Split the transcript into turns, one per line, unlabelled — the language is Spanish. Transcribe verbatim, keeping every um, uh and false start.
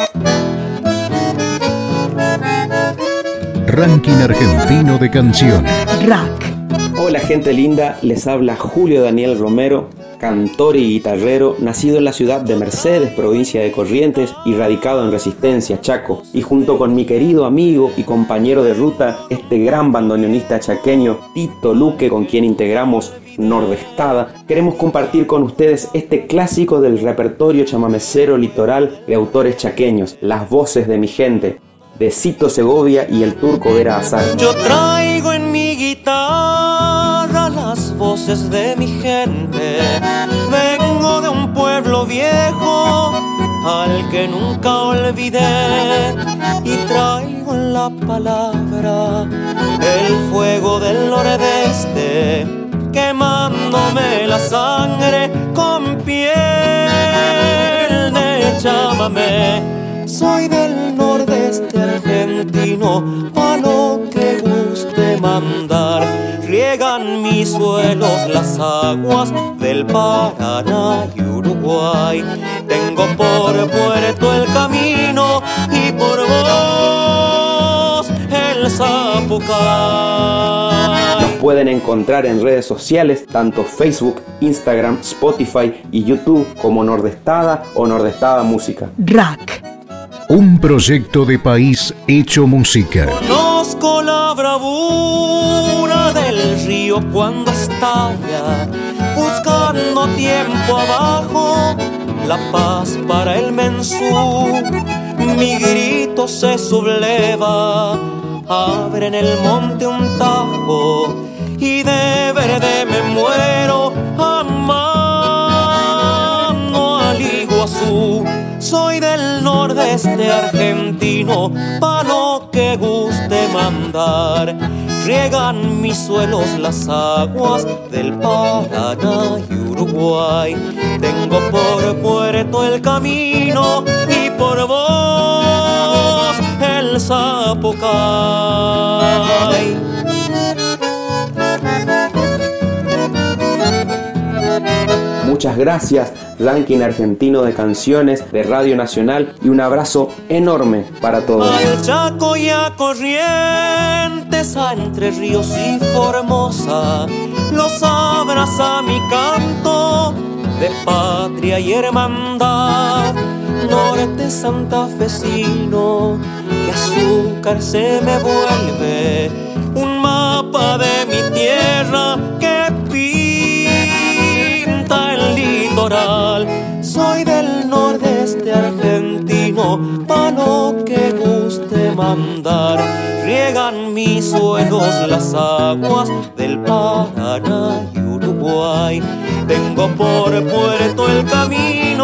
Ranking argentino de canciones.
Rack.
Hola gente linda, les habla Julio Daniel Romero, cantor y guitarrero, nacido en la ciudad de Mercedes, provincia de Corrientes, y radicado en Resistencia, Chaco. Y junto con mi querido amigo y compañero de ruta, este gran bandoneonista chaqueño, Tito Luque, con quien integramos Nordestada, queremos compartir con ustedes este clásico del repertorio chamamecero litoral de autores chaqueños, Las Voces de mi Gente, de Cito Segovia y el Turco Vera Azar.
Yo traigo en mi guitarra las voces de mi gente. Vengo de un pueblo viejo al que nunca olvidé, y traigo en la palabra el fuego del nordeste, quemándome la sangre con piel de chamamé. Soy del nordeste argentino, pa' lo que guste mandar. Riegan mis suelos las aguas del Paraná y Uruguay. Tengo por puerto el camino y por vos el Zapucay.
Nos pueden encontrar en redes sociales, tanto Facebook, Instagram, Spotify y YouTube como Nordestada o Nordestada Música.
Rack.
Un proyecto de país hecho música.
Conozco la bravura del río cuando estalla, buscando tiempo abajo la paz para el mensú. Mi grito se subleva, abre en el monte un tajo, y de verde me muero amando al Iguazú. Soy del nordeste argentino, pa' lo que guste mandar. Riegan mis suelos las aguas del Paraná y Uruguay. Tengo por puerto el camino y por vos el Zapucay.
Muchas gracias, Ranking Argentino de Canciones de Radio Nacional, y un abrazo enorme para todos.
Al Chaco y a Corrientes, a Entre Ríos y Formosa, los abraza mi canto de patria y hermandad. Norte santafesino, que azúcar se me vuelve, un mapa de mi tierra que pinta el litoral. Soy del nordeste argentino, pa' lo que guste mandar. Riegan mis suelos las aguas del Paraná y Uruguay. Tengo por puerto el camino